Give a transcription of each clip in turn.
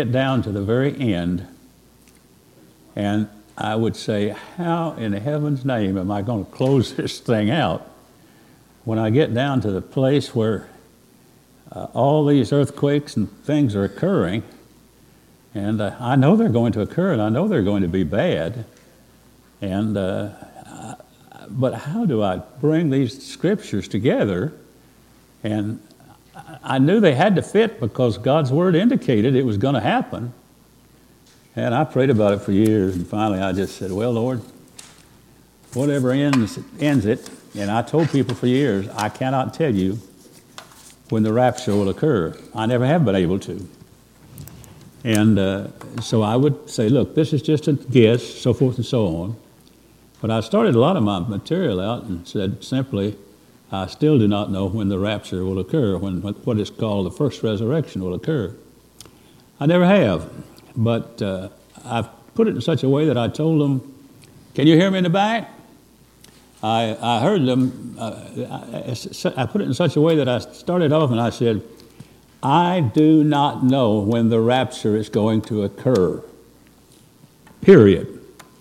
get down to the very end, and I would say, how in heaven's name am I going to close this thing out when I get down to the place where all these earthquakes and things are occurring, and I know they're going to occur, and I know they're going to be bad, and but how do I bring these scriptures together? And I knew they had to fit because God's Word indicated it was going to happen. And I prayed about it for years, and finally I just said, well, Lord, whatever ends it. And I told people for years, I cannot tell you when the rapture will occur. I never have been able to. And so I would say, look, this is just a guess, so forth and so on. But I started a lot of my material out and said simply, I still do not know when the rapture will occur, when what is called the first resurrection will occur. I never have, but I've put it in such a way that I told them, can you hear me in the back? I heard them, I put it in such a way that I started off and I said, I do not know when the rapture is going to occur, period.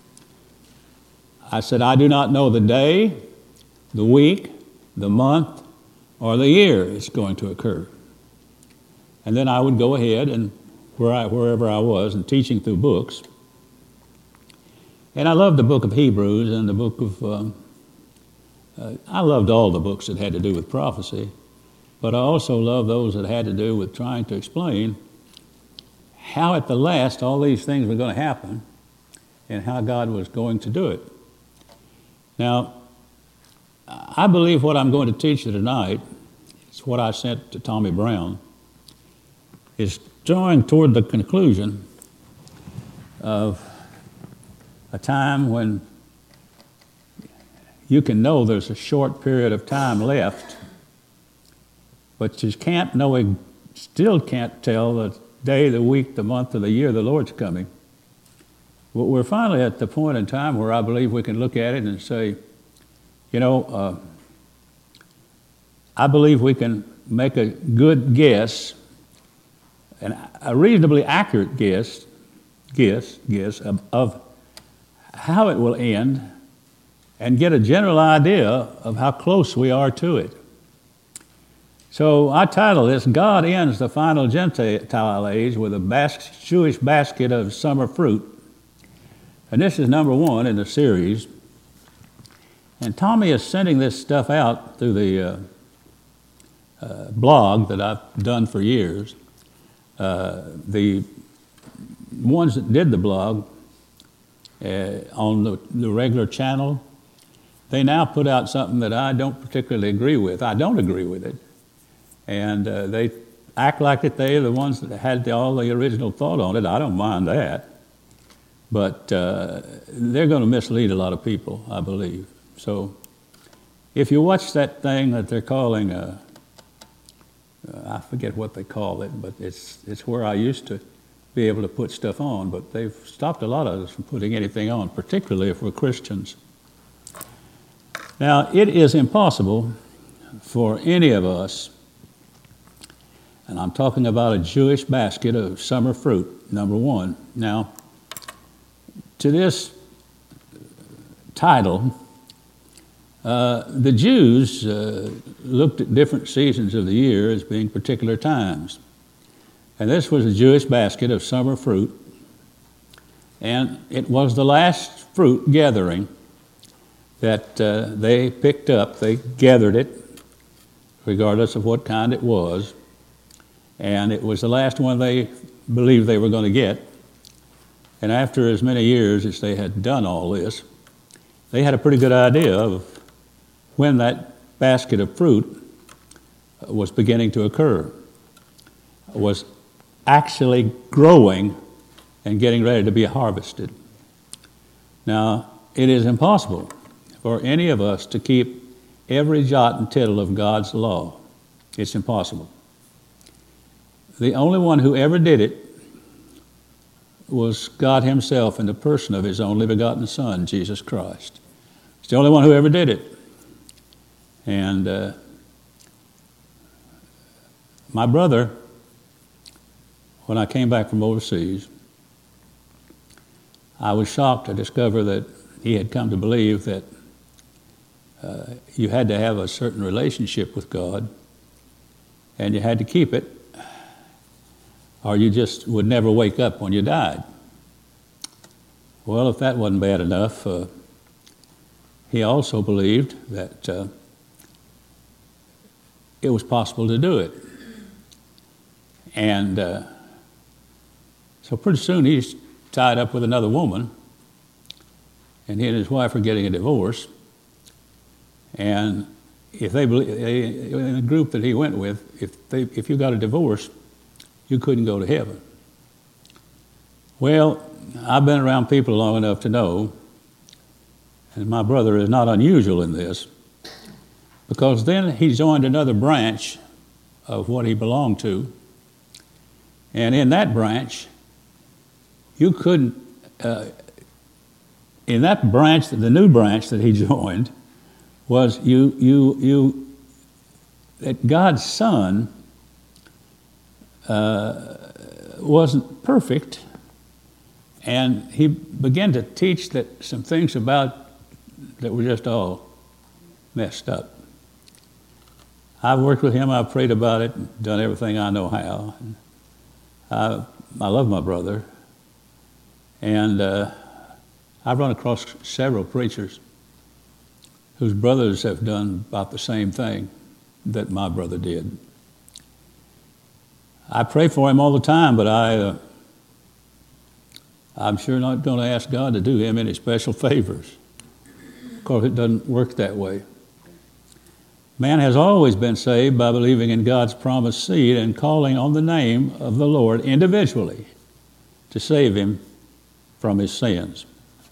I said, I do not know the day, the week, the month, or the year it's going to occur. And then I would go ahead and wherever I was and teaching through books. And I loved the book of Hebrews and the book of, I loved all the books that had to do with prophecy, but I also loved those that had to do with trying to explain how at the last all these things were going to happen and how God was going to do it. Now, I believe what I'm going to teach you tonight, it's what I sent to Tommy Brown, is drawing toward the conclusion of a time when you can know there's a short period of time left, but you still can't tell the day, the week, the month, or the year the Lord's coming. But we're finally at the point in time where I believe we can look at it and say, you know, I believe we can make a good guess, and a reasonably accurate guess of how it will end and get a general idea of how close we are to it. So I title this, God Ends the Final Gentile Age with a Jewish Basket of Summer Fruit. And this is number one in the series. And Tommy is sending this stuff out through the blog that I've done for years. The ones that did the blog on the regular channel, they now put out something that I don't particularly agree with. I don't agree with it. And they act like that they're the ones that had all the original thought on it. I don't mind that. But they're going to mislead a lot of people, I believe. So if you watch that thing that they're calling, I forget what they call it, but it's where I used to be able to put stuff on, but they've stopped a lot of us from putting anything on, particularly if we're Christians. Now, it is impossible for any of us, and I'm talking about a Jewish basket of summer fruit, number one. Now, to this title, the Jews looked at different seasons of the year as being particular times. And this was a Jewish basket of summer fruit. And it was the last fruit gathering that they picked up. They gathered it, regardless of what kind it was. And it was the last one they believed they were going to get. And after as many years as they had done all this, they had a pretty good idea of when that basket of fruit was beginning to occur, was actually growing and getting ready to be harvested. Now, it is impossible for any of us to keep every jot and tittle of God's law. It's impossible. The only one who ever did it was God himself in the person of his only begotten Son, Jesus Christ. It's the only one who ever did it. And my brother when I came back from overseas, I was shocked to discover that he had come to believe that you had to have a certain relationship with God, and you had to keep it, or you just would never wake up when you died. Well, if that wasn't bad enough, he also believed that it was possible to do it. And so pretty soon he's tied up with another woman, and he and his wife are getting a divorce. And if they in the group that he went with, if you got a divorce, you couldn't go to heaven. Well, I've been around people long enough to know, and my brother is not unusual in this, because then he joined another branch of what he belonged to, and in that branch, you couldn't, in that branch, the new branch that he joined, was that God's Son wasn't perfect, and he began to teach that some things about that were just all messed up. I've worked with him, I've prayed about it, done everything I know how. I love my brother, and I've run across several preachers whose brothers have done about the same thing that my brother did. I pray for him all the time, but I'm sure not going to ask God to do him any special favors, because it doesn't work that way. Man has always been saved by believing in God's promised seed and calling on the name of the Lord individually to save him from his sins.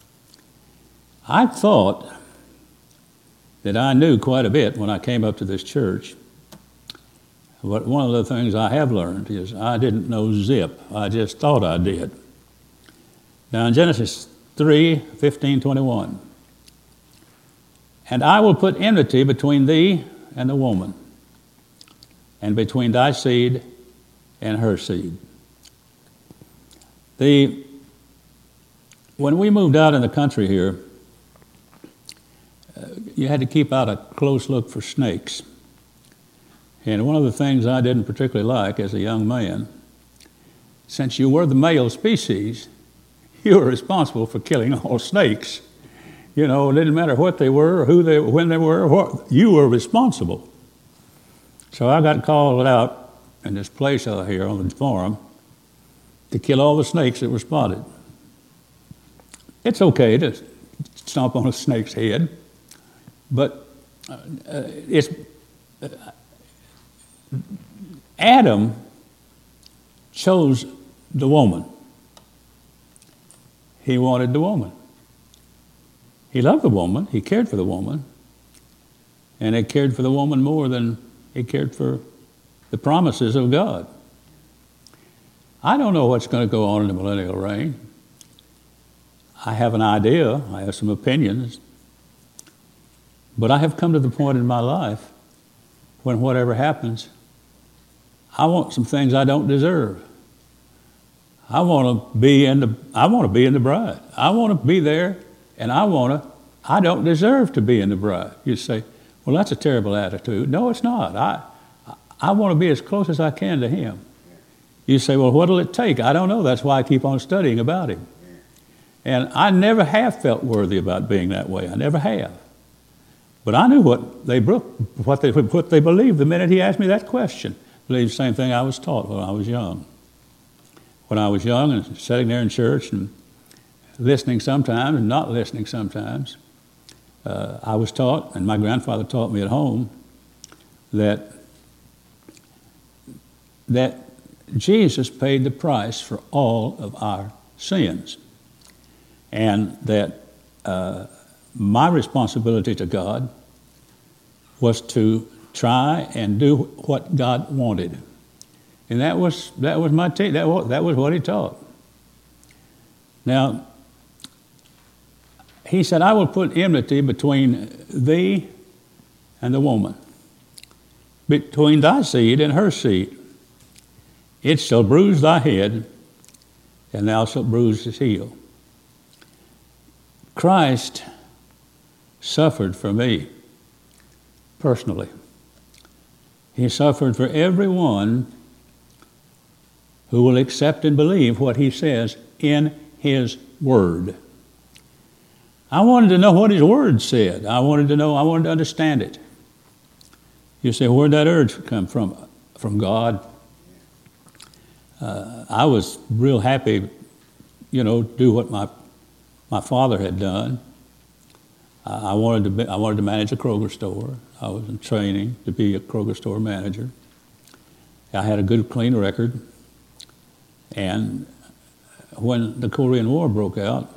I thought that I knew quite a bit when I came up to this church, but one of the things I have learned is I didn't know zip. I just thought I did. Now in Genesis 3:15-21, and I will put enmity between thee and the woman, and between thy seed and her seed. When we moved out in the country here, you had to keep out a close look for snakes. And one of the things I didn't particularly like as a young man, since you were the male species, you were responsible for killing all snakes. You know, it didn't matter what they were, or when they were, you were responsible. So I got called out in this place out here on the farm to kill all the snakes that were spotted. It's okay to stomp on a snake's head, but Adam chose the woman. He wanted the woman. He loved the woman. He cared for the woman. And he cared for the woman more than he cared for the promises of God. I don't know what's going to go on in the millennial reign. I have an idea. I have some opinions. But I have come to the point in my life when whatever happens, I want some things I don't deserve. I want to be in the bride. I want to be there, and I don't deserve to be in the bride. You say, well, that's a terrible attitude. No, it's not. I want to be as close as I can to him. You say, well, what'll it take? I don't know. That's why I keep on studying about him. And I never have felt worthy about being that way. I never have. But I knew what they believed the minute he asked me that question. I believed the same thing I was taught when I was young. When I was young and sitting there in church and listening sometimes and not listening sometimes, I was taught, and my grandfather taught me at home, that Jesus paid the price for all of our sins, and that my responsibility to God was to try and do what God wanted. And that was my that was what he taught. Now, he said, I will put enmity between thee and the woman, between thy seed and her seed. It shall bruise thy head, and thou shalt bruise his heel. Christ suffered for me personally. He suffered for everyone who will accept and believe what he says in his word. I wanted to know what his word said. I wanted to understand it. You say, where'd that urge come from? From God. I was real happy, do what my father had done. I wanted to manage a Kroger store. I was in training to be a Kroger store manager. I had a good, clean record. And when the Korean War broke out,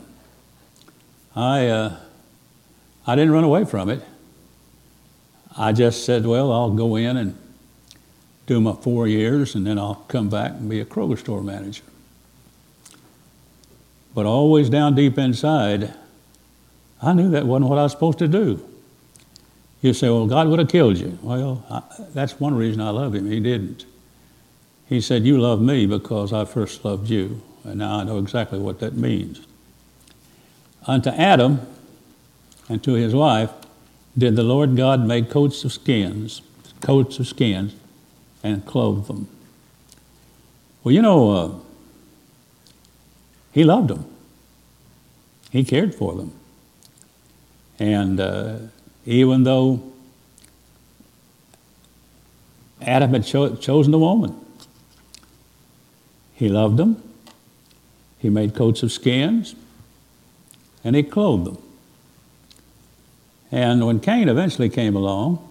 I didn't run away from it. I just said, well, I'll go in and do my 4 years, and then I'll come back and be a Kroger store manager. But always down deep inside, I knew that wasn't what I was supposed to do. You say, well, God would have killed you. Well, that's one reason I love him. He didn't. He said, you love me because I first loved you. And now I know exactly what that means. Unto Adam and to his wife did the Lord God make coats of skins, and clothe them. Well, he loved them. He cared for them. And even though Adam had chosen the woman, he loved them. He made coats of skins, and he clothed them. And when Cain eventually came along,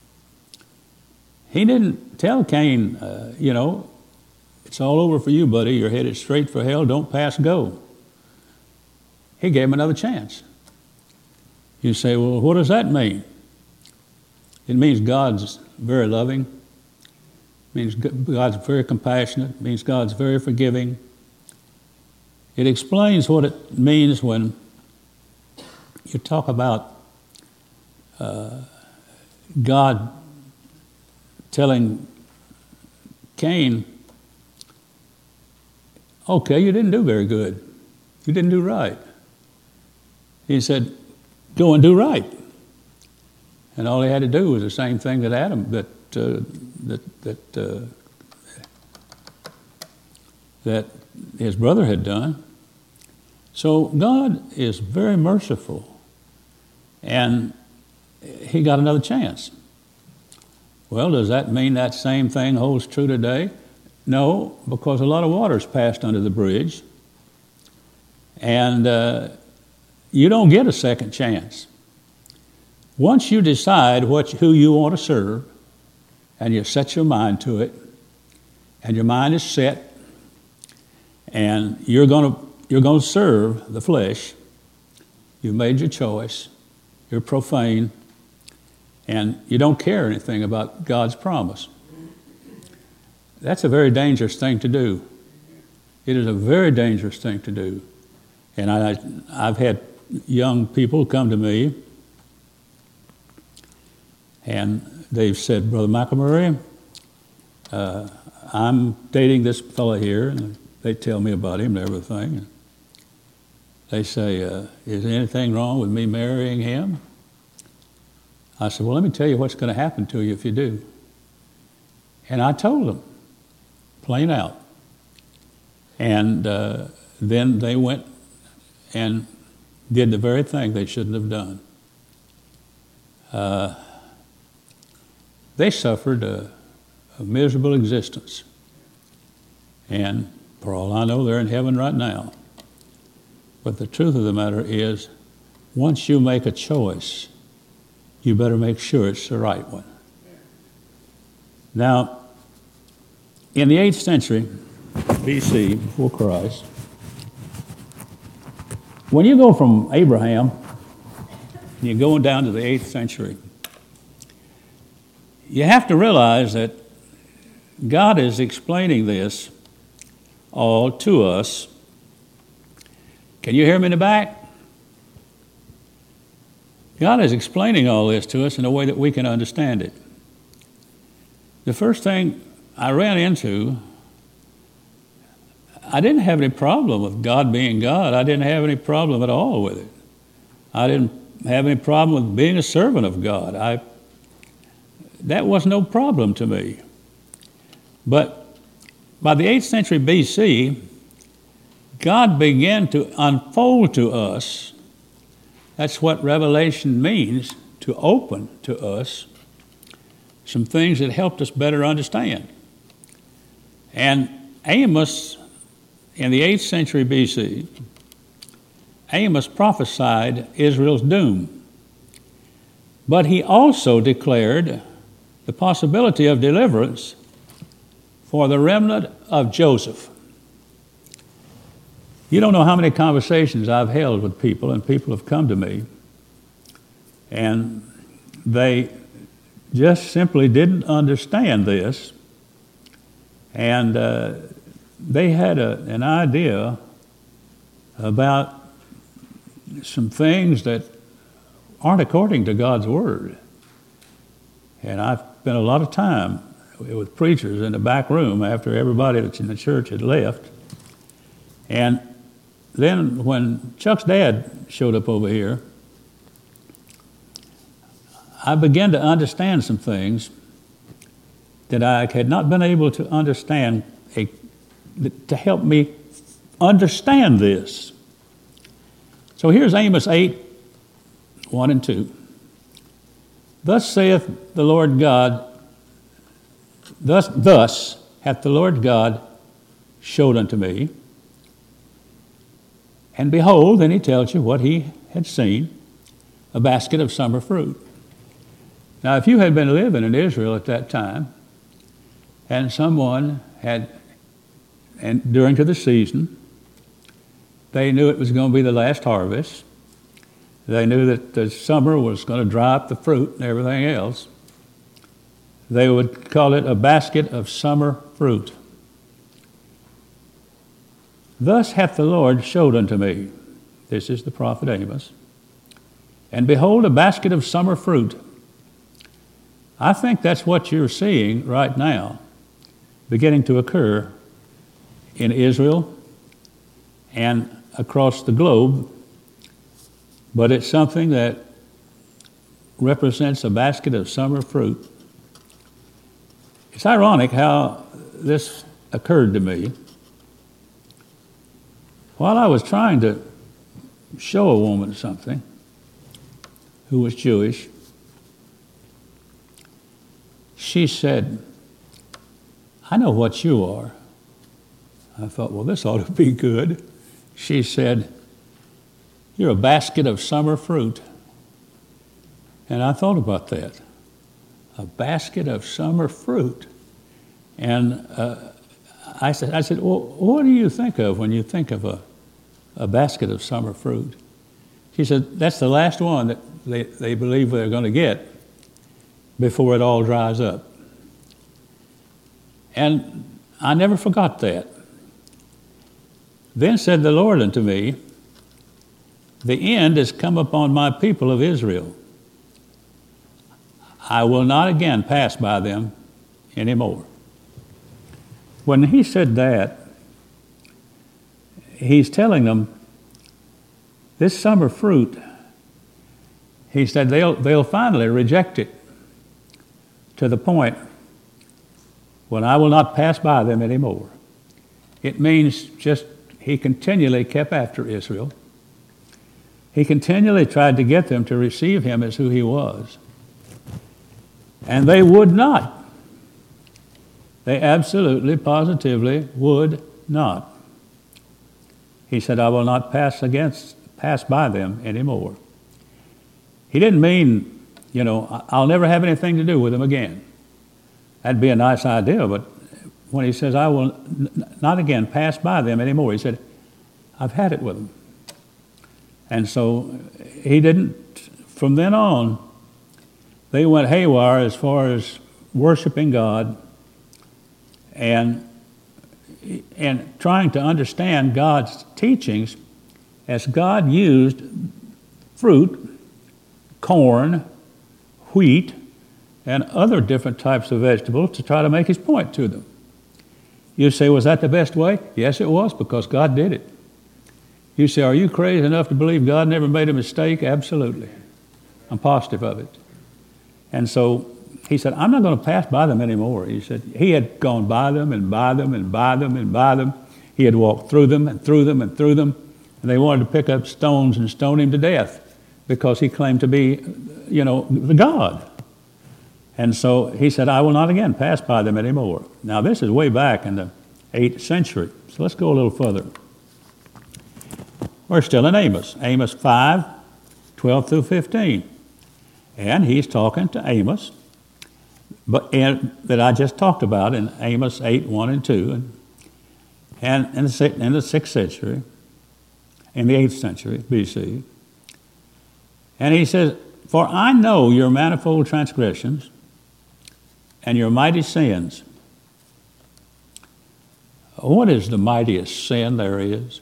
he didn't tell Cain, it's all over for you, buddy. You're headed straight for hell. Don't pass go. He gave him another chance. You say, well, what does that mean? It means God's very loving. It means God's very compassionate. It means God's very forgiving. It explains what it means when you talk about God telling Cain, okay, you didn't do very good. You didn't do right. He said, go and do right. And all he had to do was the same thing that Adam, that his brother had done. So God is very merciful, and he got another chance. Well, does that mean that same thing holds true today? No, because a lot of water's passed under the bridge, and you don't get a second chance. Once you decide who you want to serve, and you set your mind to it, and your mind is set, and you're going to serve the flesh, you've made your choice, you're profane, and you don't care anything about God's promise. That's a very dangerous thing to do. It is a very dangerous thing to do. And I've had young people come to me, and they've said, Brother McElmurray, I'm dating this fellow here, and they tell me about him and everything. And they say, is there anything wrong with me marrying him? I said, well, let me tell you what's going to happen to you if you do. And I told them, plain out. And then they went and did the very thing they shouldn't have done. They suffered a miserable existence. And for all I know, they're in heaven right now. But the truth of the matter is, once you make a choice, you better make sure it's the right one. Now, in the 8th century BC, before Christ, when you go from Abraham, and you're going down to the 8th century, you have to realize that God is explaining this all to us. Can you hear me in the back? God is explaining all this to us in a way that we can understand it. The first thing I ran into I didn't have any problem with God being God. I didn't have any problem at all with it. I didn't have any problem with being a servant of God. That was no problem to me. But by the 8th century BC, God began to unfold to us. That's what revelation means, to open to us some things that helped us better understand. And Amos, in the 8th century BC, Amos prophesied Israel's doom. But he also declared the possibility of deliverance for the remnant of Joseph. You don't know how many conversations I've held with people, and people have come to me, and they just simply didn't understand this, and they had an idea about some things that aren't according to God's Word. And I've spent a lot of time with preachers in the back room after everybody that's in the church had left. And then when Chuck's dad showed up over here, I began to understand some things that I had not been able to understand, to help me understand this. So here's Amos 8, 1 and 2. Thus saith the Lord God, thus hath the Lord God showed unto me. And behold, then he tells you what he had seen, a basket of summer fruit. Now, if you had been living in Israel at that time, and someone had, and during to the season, they knew it was going to be the last harvest. They knew that the summer was going to dry up the fruit and everything else. They would call it a basket of summer fruit. Thus hath the Lord showed unto me, this is the prophet Amos, and behold, a basket of summer fruit. I think that's what you're seeing right now, beginning to occur in Israel and across the globe, but it's something that represents a basket of summer fruit. It's ironic how this occurred to me. While I was trying to show a woman something who was Jewish, she said, I know what you are. I thought, well, this ought to be good. She said, you're a basket of summer fruit. And I thought about that. A basket of summer fruit. And I said, well, what do you think of when you think of a basket of summer fruit? She said, that's the last one that they believe they're going to get before it all dries up. And I never forgot that. Then said the Lord unto me, the end is come upon my people of Israel. I will not again pass by them anymore. When he said that, he's telling them this summer fruit, he said they'll finally reject it to the point when I will not pass by them anymore. It means just he continually kept after Israel. He continually tried to get them to receive him as who he was. And they would not. They absolutely, positively would not. He said, I will not pass by them anymore. He didn't mean, I'll never have anything to do with them again. That'd be a nice idea, but when he says, I will not again pass by them anymore, he said, I've had it with them. And so he didn't, from then on, they went haywire as far as worshiping God and trying to understand God's teachings as God used fruit, corn, wheat, and other different types of vegetables to try to make his point to them. You say, was that the best way? Yes, it was, because God did it. You say, are you crazy enough to believe God never made a mistake? Absolutely. I'm positive of it. And so he said, I'm not going to pass by them anymore. He said, he had gone by them and by them and by them and by them. He had walked through them and through them and through them. And they wanted to pick up stones and stone him to death because he claimed to be, the God. And so he said, I will not again pass by them anymore. Now, this is way back in the 8th century. So let's go a little further. We're still in Amos. Amos 5, 12 through 15. And he's talking to Amos, that I just talked about in Amos 8, 1 and 2. And in the 6th century, in the 8th century BC. And he says, for I know your manifold transgressions and your mighty sins. What is the mightiest sin there is?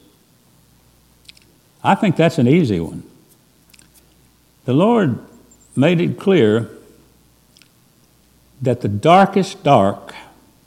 I think that's an easy one. The Lord made it clear that the darkest dark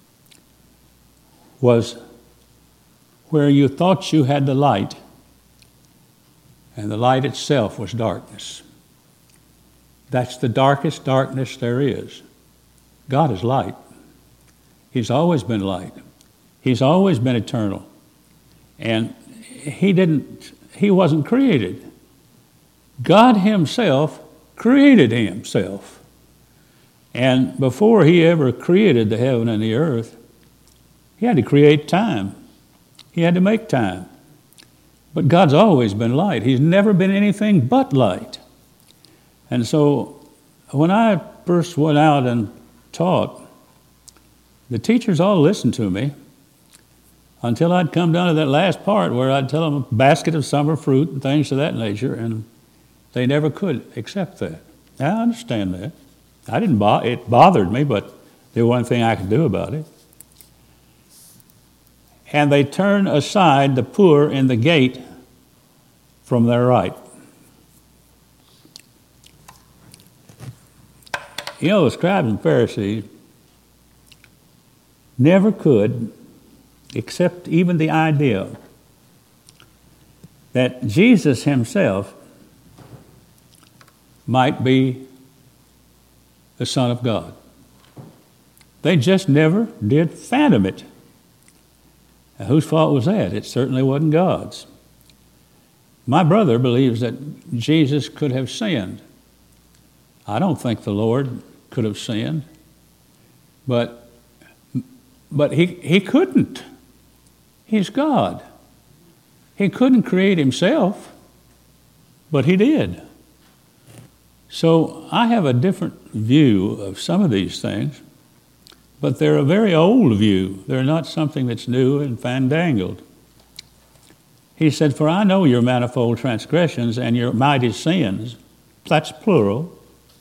was where you thought you had the light, and the light itself was darkness. That's the darkest darkness there is. God is light. He's always been light. He's always been eternal. And he wasn't created. God himself created himself. And before he ever created the heaven and the earth, he had to create time. He had to make time. But God's always been light. He's never been anything but light. And so when I first went out and taught, the teachers all listened to me until I'd come down to that last part where I'd tell them a basket of summer fruit and things of that nature, and they never could accept that. Now, I understand that. It bothered me, but there was one thing I could do about it. And they turn aside the poor in the gate from their right. The scribes and Pharisees never could accept even the idea that Jesus himself might be the Son of God. They just never did fathom it. Now, whose fault was that? It certainly wasn't God's. My brother believes that Jesus could have sinned. I don't think the Lord could have sinned, but he couldn't. He's God. He couldn't create himself, but he did. So I have a different view of some of these things, but they're a very old view. They're not something that's new and fandangled. He said, for I know your manifold transgressions and your mighty sins. That's plural.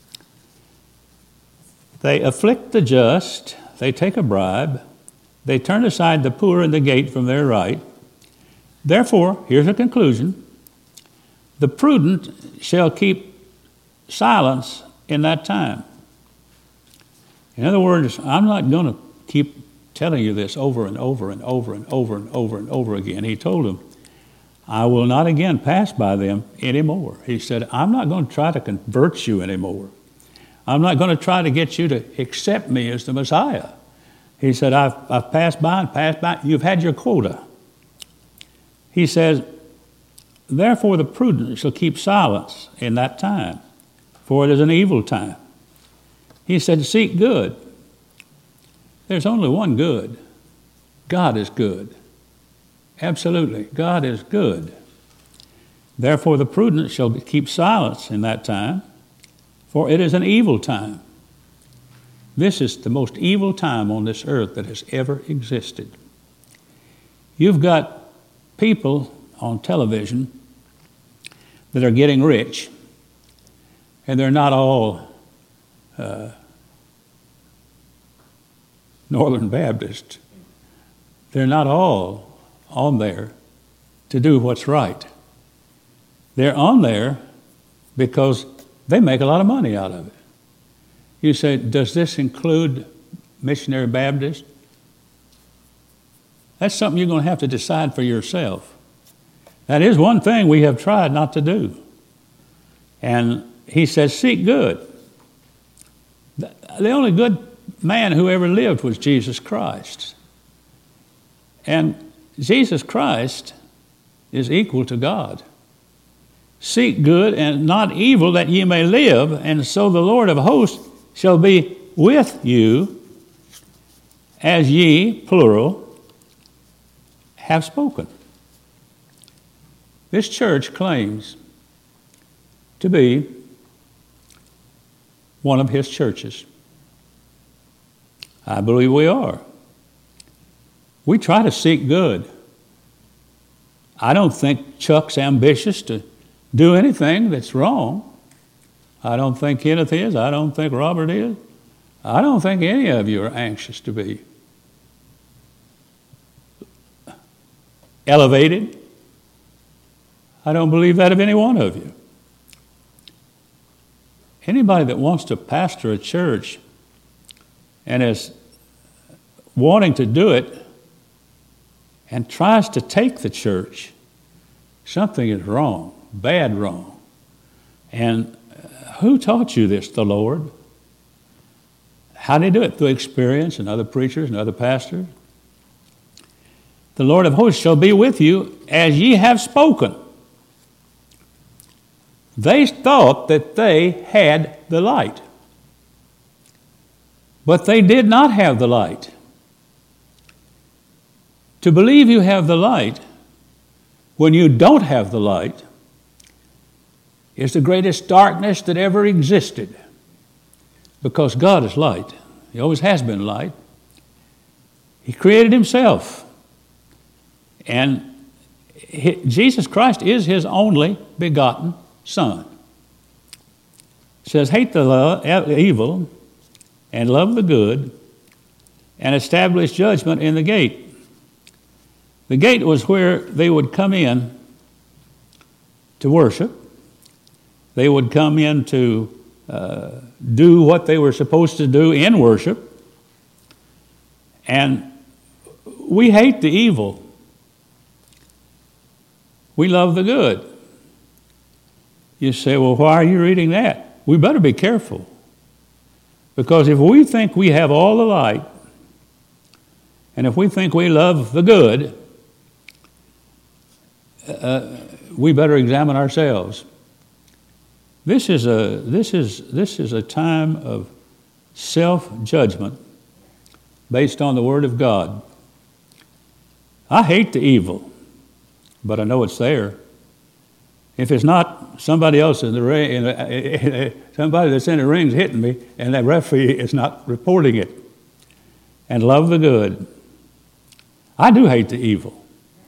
They afflict the just, they take a bribe, they turn aside the poor in the gate from their right. Therefore, here's a conclusion, the prudent shall keep silence in that time. In other words, I'm not going to keep telling you this over and over and over and over and over and over again. He told them, I will not again pass by them anymore. He said, I'm not going to try to convert you anymore. I'm not going to try to get you to accept me as the Messiah. He said, I've passed by and passed by. You've had your quota. He says, therefore the prudent shall keep silence in that time, for it is an evil time. He said, seek good. There's only one good. God is good. Absolutely, God is good. Therefore the prudent shall keep silence in that time, for it is an evil time. This is the most evil time on this earth that has ever existed. You've got people on television that are getting rich, and they're not all Northern Baptists. They're not all on there to do what's right. They're on there because they make a lot of money out of it. You say, does this include missionary Baptists? That's something you're going to have to decide for yourself. That is one thing we have tried not to do. And he says, seek good. The only good man who ever lived was Jesus Christ. And Jesus Christ is equal to God. Seek good and not evil, that ye may live, and so the Lord of hosts shall be with you, as ye, plural, have spoken. This church claims to be one of his churches. I believe we are. We try to seek good. I don't think Chuck's ambitious to do anything that's wrong. I don't think Kenneth is. I don't think Robert is. I don't think any of you are anxious to be elevated. I don't believe that of any one of you. Anybody that wants to pastor a church and is wanting to do it and tries to take the church, something is wrong, bad wrong. And who taught you this? The Lord. How did he do it? Through experience and other preachers and other pastors. The Lord of hosts shall be with you as ye have spoken. They thought that they had the light, but they did not have the light. To believe you have the light when you don't have the light is the greatest darkness that ever existed, because God is light. He always has been light. He created himself. And Jesus Christ is his only begotten Son. It says, hate the evil and love the good, and establish judgment in the gate. The gate was where they would come in to worship. They would come in to do what they were supposed to do in worship. And we hate the evil. We love the good. You say, well, why are you reading that? We better be careful. Because if we think we have all the light, and if we think we love the good, we better examine ourselves. This is a time of self-judgment based on the Word of God. I hate the evil, but I know it's there. If it's not somebody else in the ring, somebody that's in the ring's hitting me, and that referee is not reporting it, and love the good. I do hate the evil.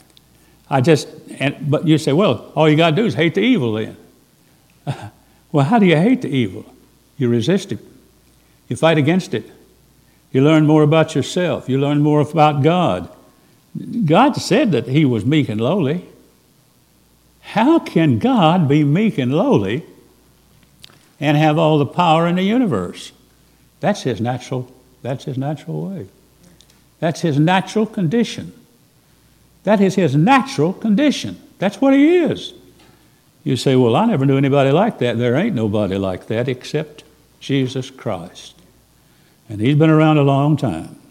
But you say, well, all you got to do is hate the evil then. Well, how do you hate the evil? You resist it. You fight against it. You learn more about yourself. You learn more about God. God said that he was meek and lowly. How can God be meek and lowly and have all the power in the universe? That's his natural way. That's his natural condition. That is his natural condition. That's what he is. You say, well, I never knew anybody like that. There ain't nobody like that except Jesus Christ. And he's been around a long time.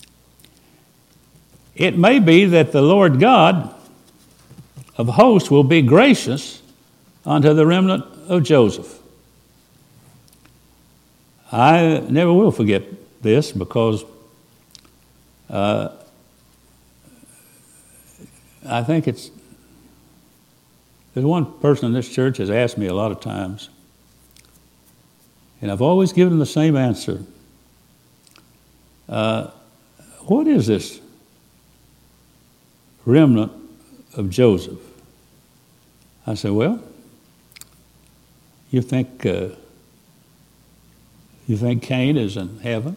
It may be that the Lord God of hosts will be gracious unto the remnant of Joseph. I never will forget this, because I think there's one person in this church has asked me a lot of times, and I've always given the same answer. What is this remnant of Joseph? I said, well, you think Cain is in heaven?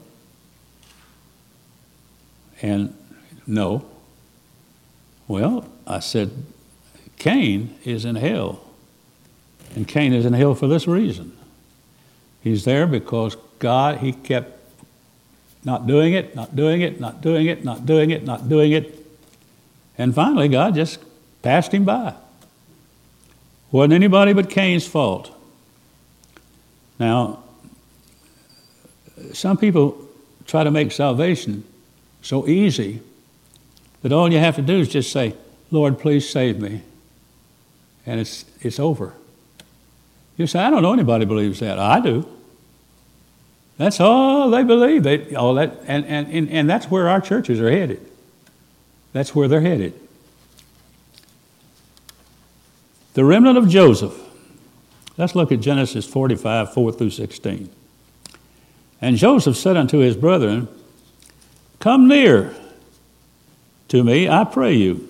And no. Well, I said, Cain is in hell. And Cain is in hell for this reason. He's there because God, he kept not doing it, not doing it, not doing it, not doing it, not doing it. And finally, God just passed him by. Wasn't anybody but Cain's fault. Now, some people try to make salvation so easy that all you have to do is just say, Lord, please save me. And it's over. You say, I don't know anybody believes that. I do. That's all they believe. And that's where our churches are headed. That's where they're headed. The remnant of Joseph. Let's look at Genesis 45, 4 through 16. And Joseph said unto his brethren, Come near to me, I pray you.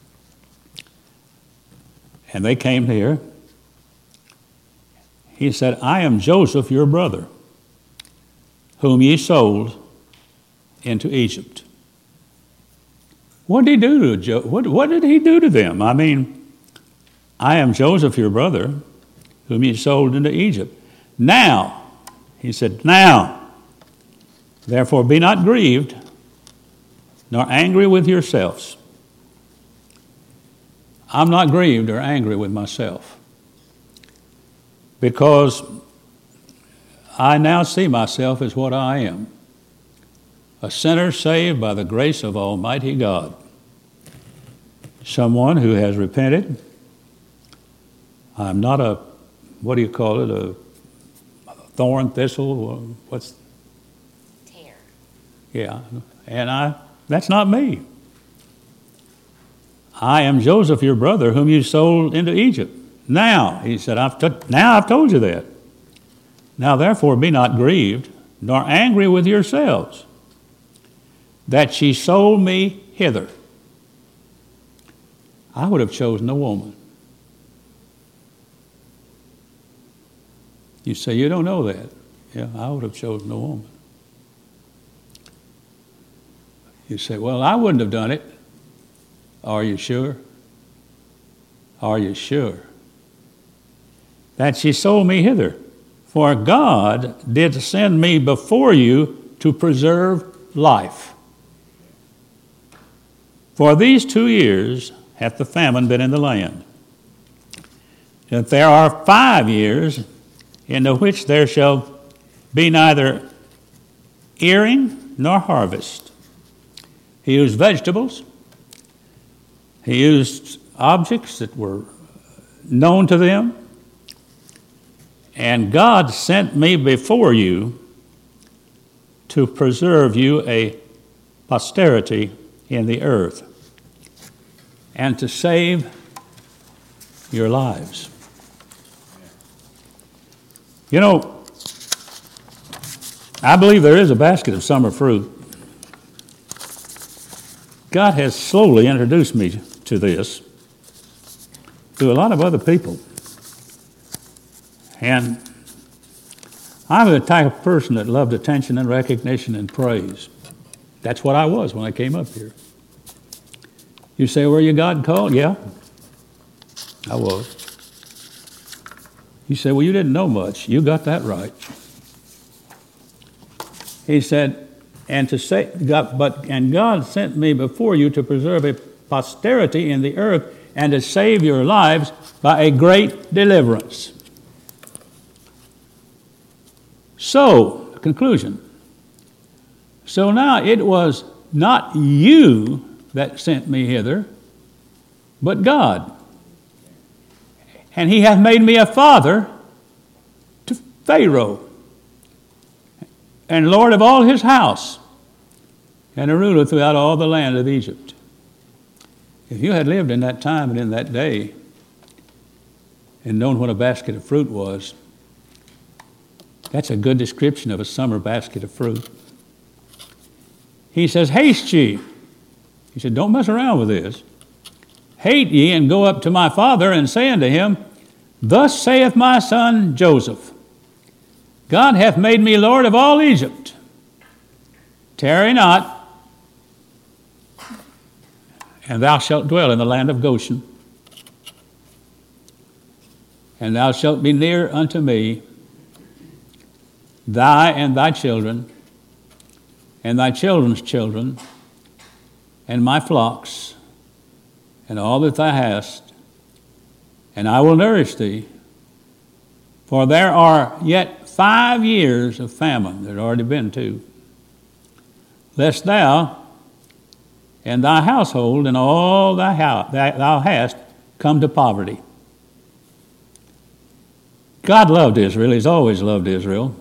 And they came near. He said, I am Joseph, your brother, whom ye sold into Egypt. What did he do to what did he do to them? I mean, I am Joseph, your brother, whom ye sold into Egypt. Now, he said, now, therefore be not grieved, nor angry with yourselves. I'm not grieved or angry with myself, because I now see myself as what I am, a sinner saved by the grace of Almighty God, someone who has repented. I'm not a, what do you call it, a thorn, thistle, what's? Tear. Yeah, and that's not me. I am Joseph, your brother, whom you sold into Egypt. Now, he said, now I've told you that. Now, therefore, be not grieved, nor angry with yourselves, that ye sold me hither. I would have chosen a woman. You say, you don't know that. Yeah, I would have chosen a woman. You say, well, I wouldn't have done it. Are you sure? Are you sure? That she sold me hither. For God did send me before you to preserve life. For these 2 years hath the famine been in the land. That there are 5 years in the which there shall be neither earing nor harvest. He used vegetables. He used objects that were known to them. And God sent me before you to preserve you a posterity in the earth and to save your lives. You know, I believe there is a basket of summer fruit. God has slowly introduced me to this through a lot of other people. And I'm the type of person that loved attention and recognition and praise. That's what I was when I came up here. You say, were you God called? Yeah, I was. You say, well, you didn't know much. You got that right. He said, and God sent me before you to preserve a posterity in the earth and to save your lives by a great deliverance. So, conclusion. So now it was not you that sent me hither, but God. And he hath made me a father to Pharaoh, and Lord of all his house, and a ruler throughout all the land of Egypt. If you had lived in that time and in that day, and known what a basket of fruit was, that's a good description of a summer basket of fruit. He says, haste ye. He said, don't mess around with this. Hate ye, and go up to my father, and say unto him, thus saith my son Joseph, God hath made me Lord of all Egypt. Tarry not, and thou shalt dwell in the land of Goshen. And thou shalt be near unto me, thy and thy children, and thy children's children, and my flocks, and all that thou hast, and I will nourish thee. For there are yet 5 years of famine, there had already been 2, lest thou and thy household and all that thou hast come to poverty. God loved Israel. He's always loved Israel.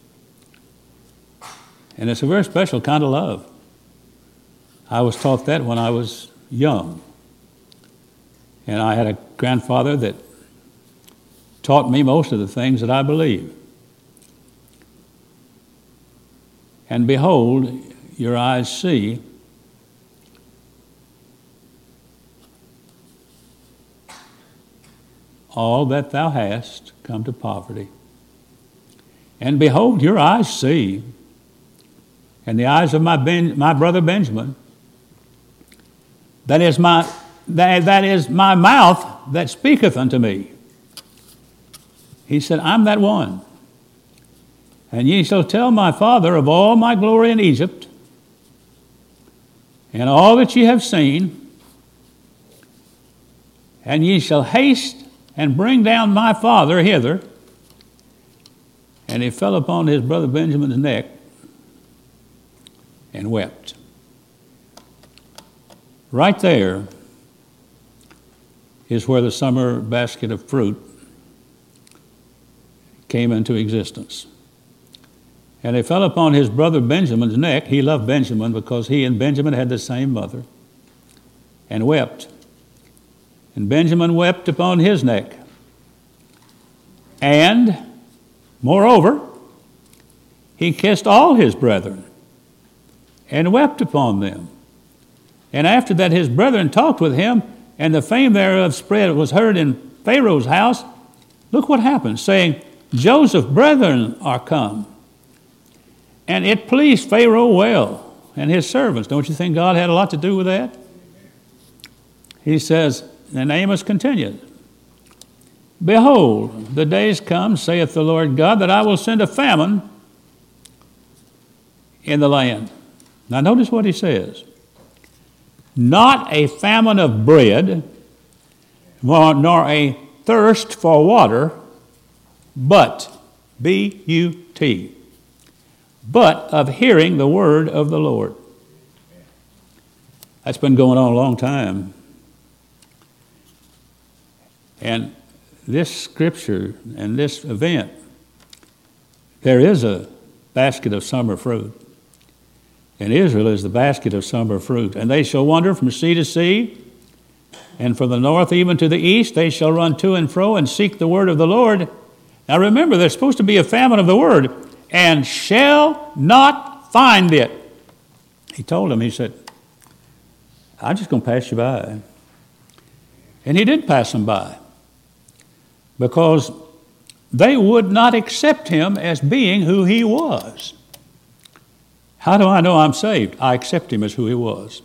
And it's a very special kind of love. I was taught that when I was young. And I had a grandfather that taught me most of the things that I believe. And behold, your eyes see all that thou hast come to poverty. And behold, your eyes see, and the eyes of my brother Benjamin, that is my mouth that speaketh unto me. He said, I'm that one. And ye shall tell my father of all my glory in Egypt, and all that ye have seen, and ye shall haste and bring down my father hither. And he fell upon his brother Benjamin's neck and wept. Right there is where the summer basket of fruit came into existence. And he fell upon his brother Benjamin's neck. He loved Benjamin because he and Benjamin had the same mother, and wept. And Benjamin wept upon his neck. And, moreover, he kissed all his brethren and wept upon them. And after that his brethren talked with him, and the fame thereof spread was heard in Pharaoh's house. Look what happened, saying, Joseph's brethren are come. And it pleased Pharaoh well, and his servants. Don't you think God had a lot to do with that? He says, and Amos continued, Behold, the days come, saith the Lord God, that I will send a famine in the land. Now notice what he says. Not a famine of bread, nor a thirst for water, but, B-U-T, but of hearing the word of the Lord. That's been going on a long time. And this scripture and this event, there is a basket of summer fruit. And Israel is the basket of summer fruit. And they shall wander from sea to sea, and from the north even to the east. They shall run to and fro and seek the word of the Lord. Now remember, there's supposed to be a famine of the word, and shall not find it. He told them, he said, I'm just going to pass you by. And he did pass them by, because they would not accept him as being who he was. How do I know I'm saved? I accept him as who he was.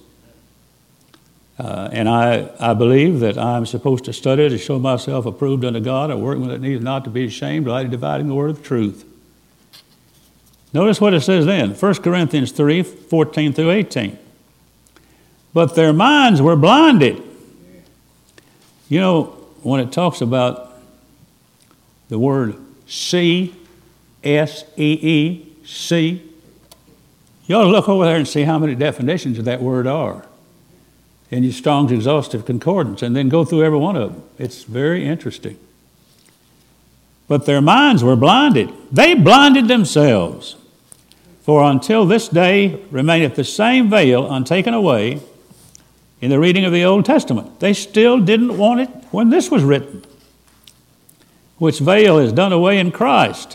And I believe that I'm supposed to study to show myself approved unto God, a workman that needs not to be ashamed, rightly dividing the word of truth. Notice what it says then, 1 Corinthians 3, 14 through 18. But their minds were blinded. You know, when it talks about the word see, S-E-E, see, you ought to look over there and see how many definitions of that word are in your Strong's Exhaustive Concordance, and then go through every one of them. It's very interesting. But their minds were blinded. They blinded themselves. For until this day remaineth the same veil untaken away in the reading of the Old Testament. They still didn't want it when this was written, which veil is done away in Christ.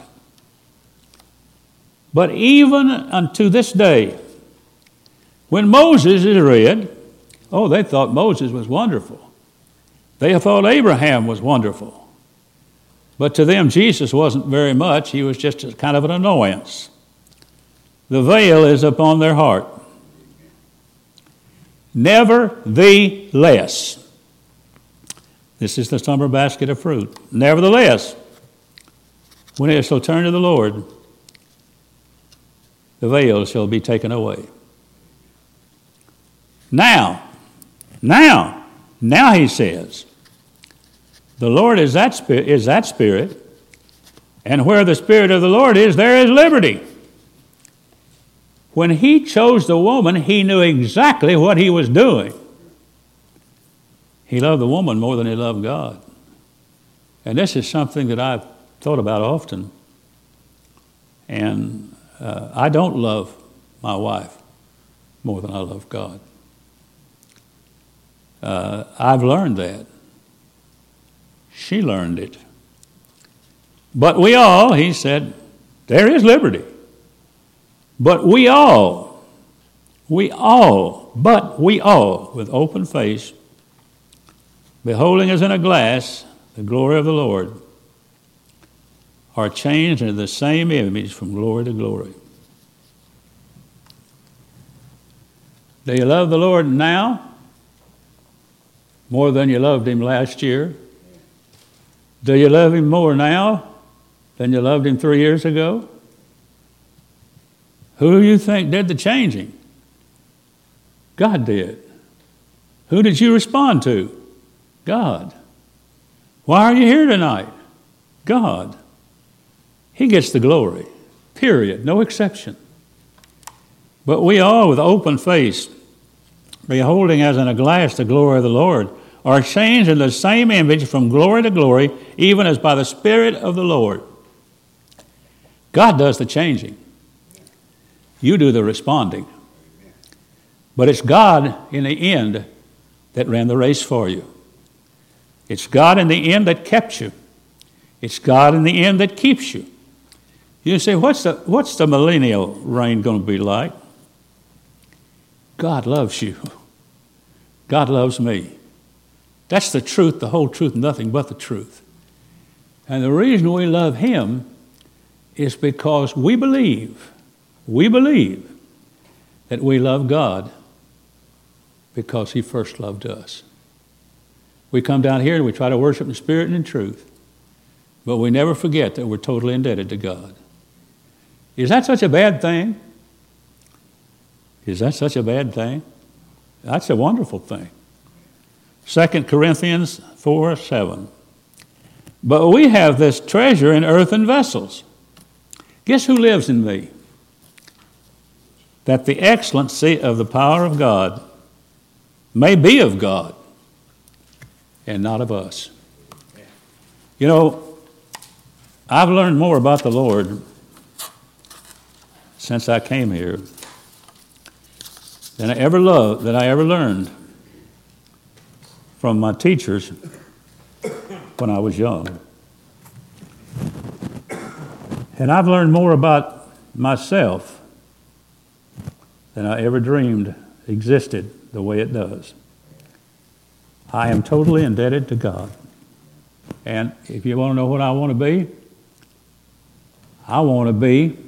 But even unto this day, when Moses is read, oh, they thought Moses was wonderful. They thought Abraham was wonderful. But to them, Jesus wasn't very much. He was just a kind of an annoyance. The veil is upon their heart. Nevertheless, this is the summer basket of fruit. Nevertheless, when it shall turn to the Lord, the veil shall be taken away. Now, Now he says, the Lord is that Spirit, and where the Spirit of the Lord is, there is liberty. When he chose the woman, he knew exactly what he was doing. He loved the woman more than he loved God. And this is something that I've thought about often. And I don't love my wife more than I love God. I've learned that. She learned it. But we all, he said, there is liberty. But we all, with open face, beholding as in a glass the glory of the Lord, are changed into the same image from glory to glory. Do you love the Lord now more than you loved him last year? Do you love him more now than you loved him 3 years ago? Who do you think did the changing? God did. Who did you respond to? God. Why are you here tonight? God. He gets the glory, period, no exception. But we all, with open face, beholding as in a glass the glory of the Lord, are changed in the same image from glory to glory, even as by the Spirit of the Lord. God does the changing. You do the responding. But it's God in the end that ran the race for you. It's God in the end that kept you. It's God in the end that keeps you. You say, what's the millennial reign going to be like? God loves you. God loves me. That's the truth, the whole truth, nothing but the truth. And the reason we love him is because we believe that we love God because he first loved us. We come down here and we try to worship in spirit and in truth, but we never forget that we're totally indebted to God. Is that such a bad thing? Is that such a bad thing? That's a wonderful thing. 2 Corinthians 4:7. But we have this treasure in earthen vessels. Guess who lives in me? That the excellency of the power of God may be of God and not of us. You know, I've learned more about the Lord since I came here than I ever learned from my teachers when I was young. And I've learned more about myself than I ever dreamed existed the way it does. I am totally indebted to God. And if you want to know what I want to be, I want to be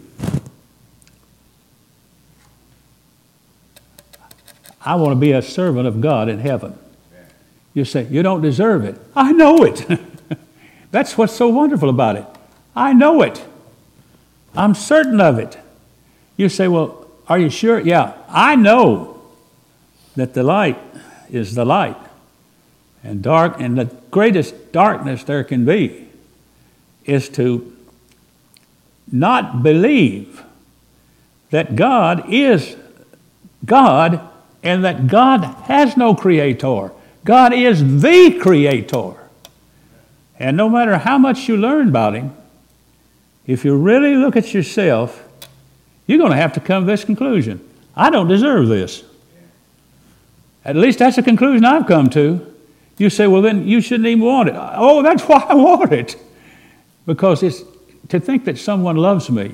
a servant of God in heaven. You say, you don't deserve it. I know it. That's what's so wonderful about it. I know it. I'm certain of it. You say, well, are you sure? Yeah, I know that the light is the light. And the greatest darkness there can be is to not believe that God is God and that God has no creator. God is the creator. And no matter how much you learn about him, if you really look at yourself, you're going to have to come to this conclusion. I don't deserve this. At least that's the conclusion I've come to. You say, well, then you shouldn't even want it. Oh, that's why I want it. Because it's to think that someone loves me.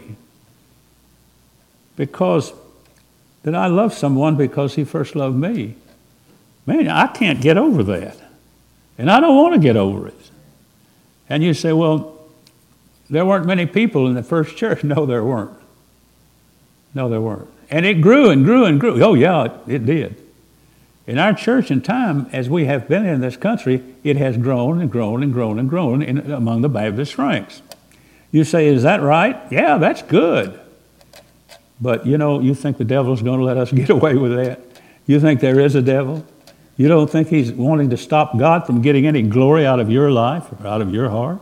Because that I love someone because he first loved me. Man, I can't get over that. And I don't want to get over it. And you say, well, there weren't many people in the first church. No, there weren't. No, there weren't. And it grew and grew and grew. Oh, yeah, it did. In our church in time, as we have been in this country, it has grown and grown and grown and grown among the Baptist ranks. You say, is that right? Yeah, that's good. But, you know, you think the devil's going to let us get away with that? You think there is a devil? You don't think he's wanting to stop God from getting any glory out of your life or out of your heart?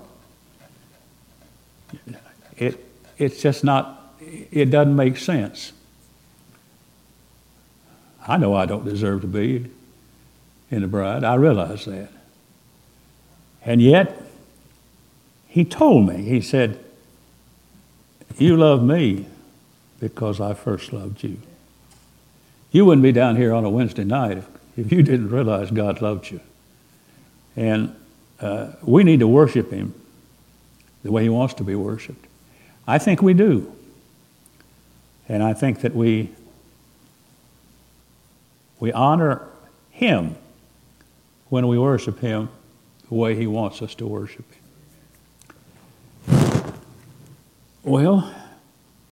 It's just not, it doesn't make sense. I know I don't deserve to be in the bride. I realize that. And yet, he told me, he said, you love me because I first loved you. You wouldn't be down here on a Wednesday night if you didn't realize God loved you. And we need to worship him the way he wants to be worshiped. I think we do. And I think that we honor him when we worship him the way he wants us to worship him. Well,